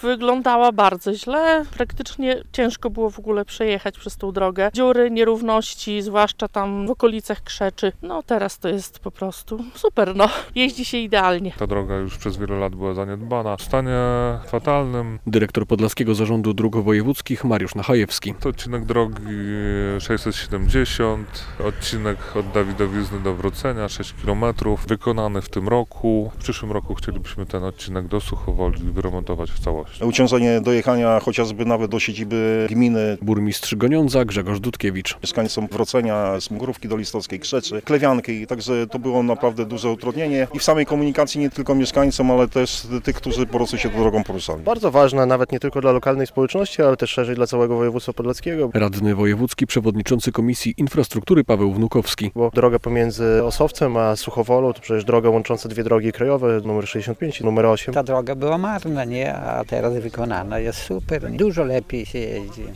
Wyglądała bardzo źle, praktycznie ciężko było w ogóle przejechać przez tą drogę. Dziury, nierówności, zwłaszcza tam w okolicach Krzeczy. No teraz to jest po prostu super, jeździ się idealnie. Ta droga już przez wiele lat była zaniedbana, w stanie fatalnym. Dyrektor Podlaskiego Zarządu Dróg Wojewódzkich Mariusz Nachajewski. To odcinek drogi 670, odcinek od Dawidowizny do Wrocenia, 6 km, wykonany w tym roku. W przyszłym roku chcielibyśmy ten odcinek do Suchowoli wyremontować w całości. Uciążenie dojechania chociażby nawet do siedziby gminy. Burmistrz Goniądza Grzegorz Dudkiewicz. Mieszkańcom Wrocenia, Smugurówki Dolistowskiej, Krzeczy, Klewianki, także to było naprawdę duże utrudnienie i w samej komunikacji nie tylko mieszkańcom, ale też tych, którzy po prostu się tą drogą poruszali. Bardzo ważna, nawet nie tylko dla lokalnej społeczności, ale też szerzej dla całego województwa podlaskiego. Radny wojewódzki, przewodniczący Komisji Infrastruktury Paweł Wnukowski. Bo droga pomiędzy Osowcem a Suchowolą to przecież droga łącząca dwie drogi krajowe, numer 65 i numer 8. Ta droga była marna, nie? A teraz wykonana jest super. Dużo lepiej się jeździ.